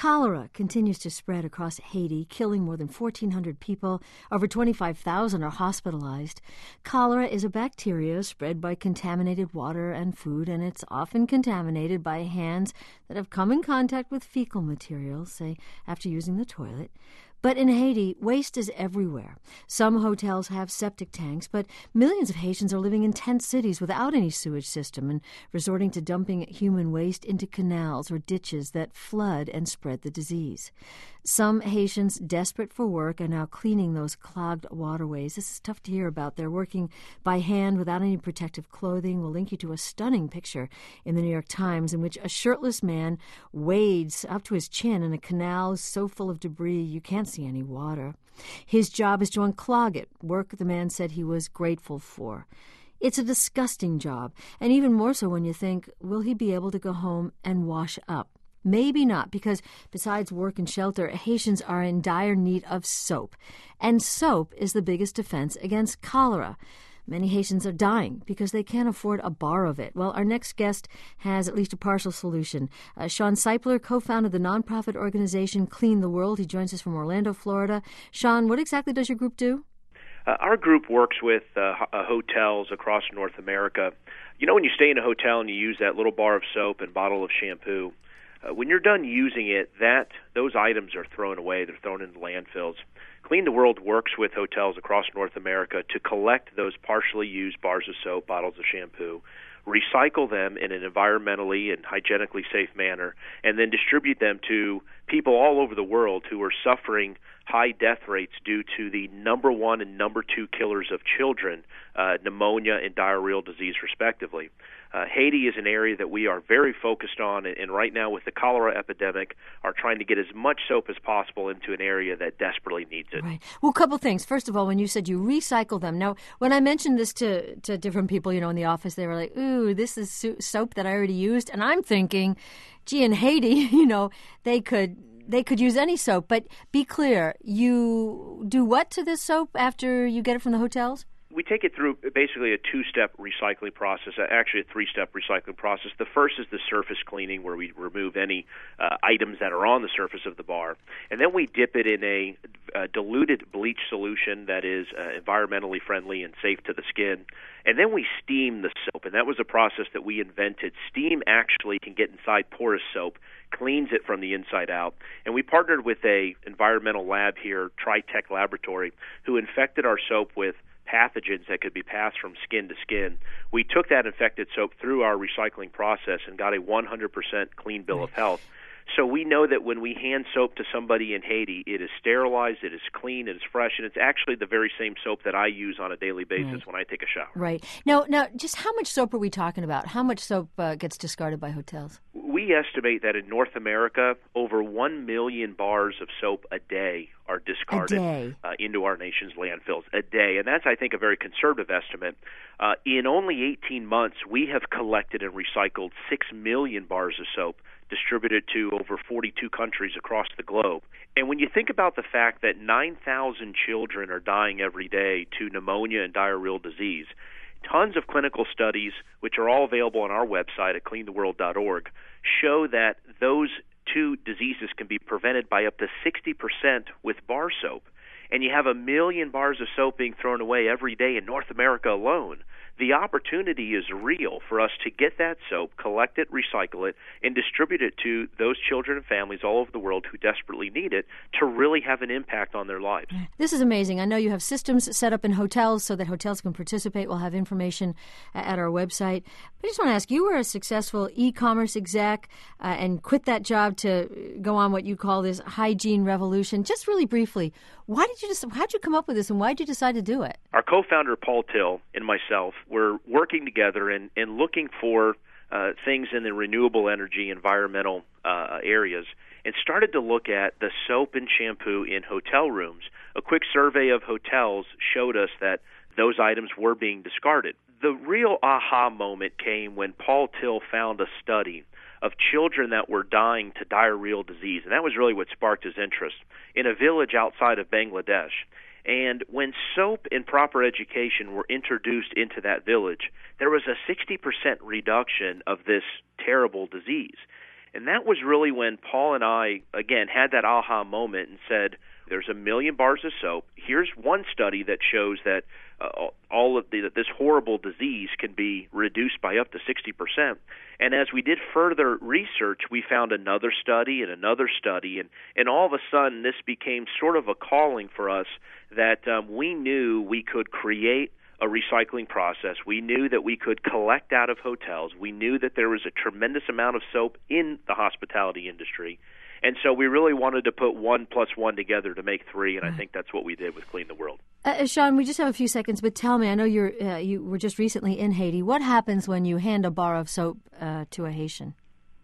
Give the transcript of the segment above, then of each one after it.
Cholera continues to spread across Haiti, killing more than 1,400 people. Over 25,000 are hospitalized. Cholera is a bacteria spread by contaminated water and food, and it's often contaminated by hands that have come in contact with fecal material, say after using the toilet. But in Haiti, waste is everywhere. Some hotels have septic tanks, but millions of Haitians are living in tent cities without any sewage system and resorting to dumping human waste into canals or ditches that flood and spread the disease. Some Haitians, desperate for work, are now cleaning those clogged waterways. This is tough to hear about. They're working by hand without any protective clothing. We'll link you to a stunning picture in the New York Times in which a shirtless man wades up to his chin in a canal so full of debris you can't see any water. His job is to unclog it, work the man said he was grateful for. It's a disgusting job, and even more so when you think, will he be able to go home and wash up? Maybe not, because besides work and shelter, Haitians are in dire need of soap. And soap is the biggest defense against cholera. Many Haitians are dying because they can't afford a bar of it. Well, our next guest has at least a partial solution. Sean Seipler co-founded the nonprofit organization Clean the World. He joins us from Orlando, Florida. Sean, what exactly does your group do? Our group works with hotels across North America. You know, when you stay in a hotel and you use that little bar of soap and bottle of shampoo, when you're done using it, those items are thrown away. They're thrown into landfills. Clean the World works with hotels across North America to collect those partially used bars of soap, bottles of shampoo, recycle them in an environmentally and hygienically safe manner, and then distribute them to people all over the world who are suffering high death rates due to the number one and number two killers of children, pneumonia and diarrheal disease, respectively. Haiti is an area that we are very focused on, and right now with the cholera epidemic are trying to get as much soap as possible into an area that desperately needs it. Right. Well, a couple things. First of all, when you said you recycle them. Now, when I mentioned this to different people, in the office, they were like, ooh, this is soap that I already used. And I'm thinking, gee, in Haiti, they could use any soap. But be clear, you do what to this soap after you get it from the hotels? We take it through basically a two-step recycling process, actually a three-step recycling process. The first is the surface cleaning, where we remove any items that are on the surface of the bar. And then we dip it in a diluted bleach solution that is environmentally friendly and safe to the skin. And then we steam the soap, and that was a process that we invented. Steam actually can get inside porous soap, cleans it from the inside out. And we partnered with a environmental lab here, Tritech Laboratory, who infected our soap with pathogens that could be passed from skin to skin. We took that infected soap through our recycling process and got a 100% clean bill of health. So we know that when we hand soap to somebody in Haiti, it is sterilized, it is clean, it is fresh, and it's actually the very same soap that I use on a daily basis when I take a shower. Right. Now, just how much soap are we talking about? How much soap gets discarded by hotels? We estimate that in North America, over 1 million bars of soap a day are discarded into our nation's landfills a day. And that's, I think, a very conservative estimate. In only 18 months, we have collected and recycled 6 million bars of soap, distributed to over 42 countries across the globe. And when you think about the fact that 9,000 children are dying every day to pneumonia and diarrheal disease, tons of clinical studies, which are all available on our website at cleantheworld.org, show that those two diseases can be prevented by up to 60% with bar soap. And you have 1 million bars of soap being thrown away every day in North America alone. The opportunity is real for us to get that soap, collect it, recycle it, and distribute it to those children and families all over the world who desperately need it to really have an impact on their lives. This is amazing. I know you have systems set up in hotels so that hotels can participate. We'll have information at our website. But I just want to ask, you were a successful e-commerce exec and quit that job to go on what you call this hygiene revolution. Just really briefly, how'd you come up with this and why did you decide to do it? Our co-founder, Paul Till, and myself were working together and looking for things in the renewable energy, environmental areas, and started to look at the soap and shampoo in hotel rooms. A quick survey of hotels showed us that those items were being discarded. The real aha moment came when Paul Till found a study of children that were dying to diarrheal disease, and that was really what sparked his interest, in a village outside of Bangladesh. And when soap and proper education were introduced into that village, there was a 60% reduction of this terrible disease. And that was really when Paul and I, again, had that aha moment and said, there's 1 million bars of soap. Here's one study that shows that all of this horrible disease can be reduced by up to 60%. And as we did further research, we found another study and another study, and all of a sudden this became sort of a calling for us that we knew we could create a recycling process. We knew that we could collect out of hotels. We knew that there was a tremendous amount of soap in the hospitality industry. And so we really wanted to put 1 + 1 together to make 3, and I think that's what we did with Clean the World. Sean, we just have a few seconds, but tell me, I know you were just recently in Haiti. What happens when you hand a bar of soap to a Haitian?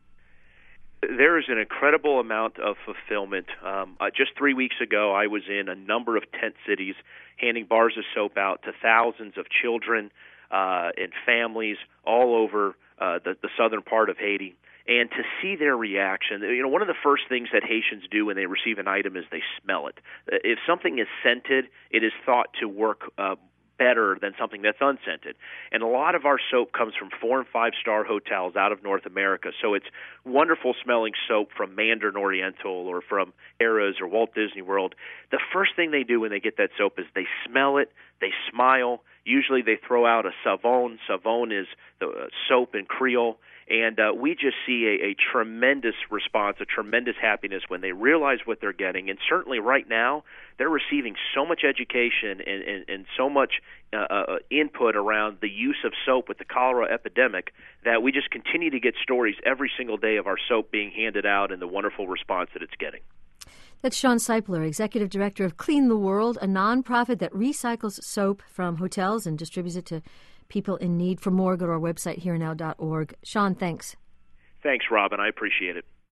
There is an incredible amount of fulfillment. Just 3 weeks ago, I was in a number of tent cities handing bars of soap out to thousands of children and families all over the southern part of Haiti. And to see their reaction, one of the first things that Haitians do when they receive an item is they smell it. If something is scented, it is thought to work better than something that's unscented. And a lot of our soap comes from 4- and 5-star hotels out of North America. So it's wonderful smelling soap from Mandarin Oriental or from Harrah's or Walt Disney World. The first thing they do when they get that soap is they smell it, they smile. Usually they throw out a savon. Savon is the soap in Creole. And we just see a tremendous response, a tremendous happiness when they realize what they're getting. And certainly right now, they're receiving so much education and so much input around the use of soap with the cholera epidemic that we just continue to get stories every single day of our soap being handed out and the wonderful response that it's getting. That's Sean Seipler, Executive Director of Clean the World, a nonprofit that recycles soap from hotels and distributes it to people in need. For more, go to our website, herenow.org. Sean, thanks. Thanks, Robin. I appreciate it.